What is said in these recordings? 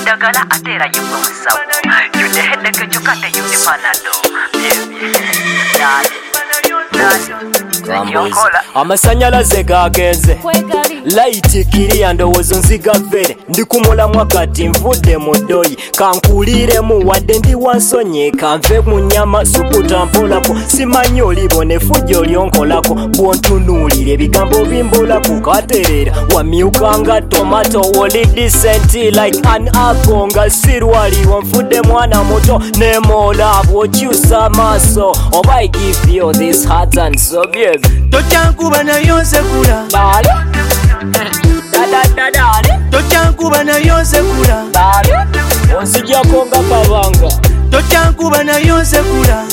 Dagala atera yuko musawo. You the headache chokate you the panado. Amasanyalaze gagenze light kiriya ndowoozo nzigavere ndikumula mwakati nvudde mu ddoyi kankuliremu wadde ndi wansonye kanve mu nnyama sukutampoolako simanyi olibone fujjo lyonkolako bwontunuulira ebigambo bimbulako katerera wamyuka nga tomato woli decent like an apple nga sirwaliwo nfudde mwana muto nemola bwokyusa maaso oba I give you this heart and soul baby tocyankuba nayo nsekula tocyankuba nayo nsekula onzijjako nga kabanga tocyankuba nayo nsekula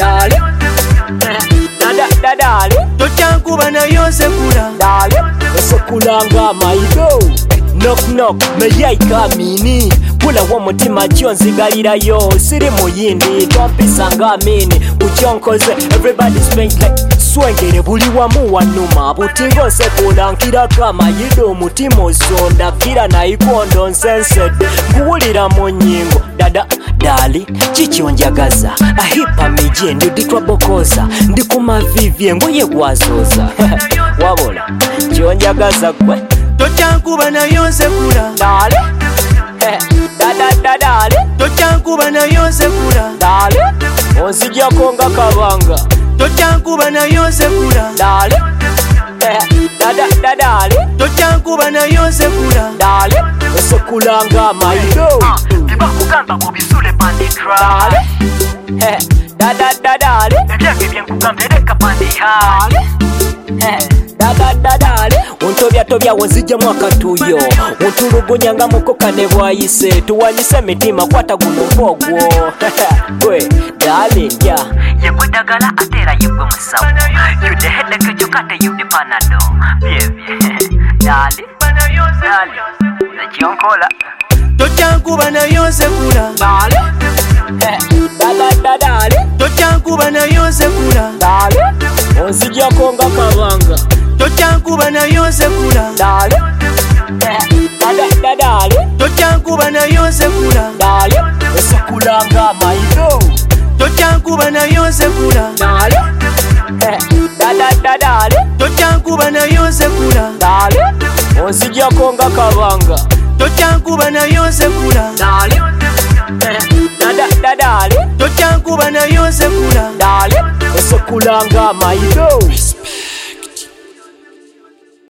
tocyankuba nayo nsekula osekulanga amayigo knock knock meyayikamini pulawo omutima kyo nzigalirayo siri muyindi twampisanga amini bukyonkoze everybody's paying like swengere buli wamu wanuma butingo nsekula nkirako amayido omutima osonda kira nayikondo nsensede nkuwulira mu nnyingo dada dali kikyonjagaza ahipa mije ndiditwabokoza ndikumavivi engoye gwazoza wabula kyonjagaza gwe tocyankuba nayo nsekula tocyankuba nayo nsekula onzijjako nga kabanga tocyankuba nayo nsekula tocyankuba nayo nsekula osekulanga amayido Tibakugamba kubisule pandikra. Ebyange byenkugamba ereka pandiha. ontobya wenzijjamu akatuyo ontulugunya nga mukoka ne bwayise tuwanyise emitima kwata guno mpogwo gwe dalindya Yegwe dagala atera yegwe musawo. You the headache chokate you the panado. Dali. Nekionkola. tocyankuba nayo nsekula tocyankuba nayo nsekula onzijjako nga kabanga tocyankuba nayo nsekula tocyankuba nayo nsekula osekulanga amayido tocyankuba nayo nsekula tocyankuba nayo nsekula onzijjako nga kabanga tocyankuba nayo nsekula dali tocyankuba nayo nsekula osekulanga amayido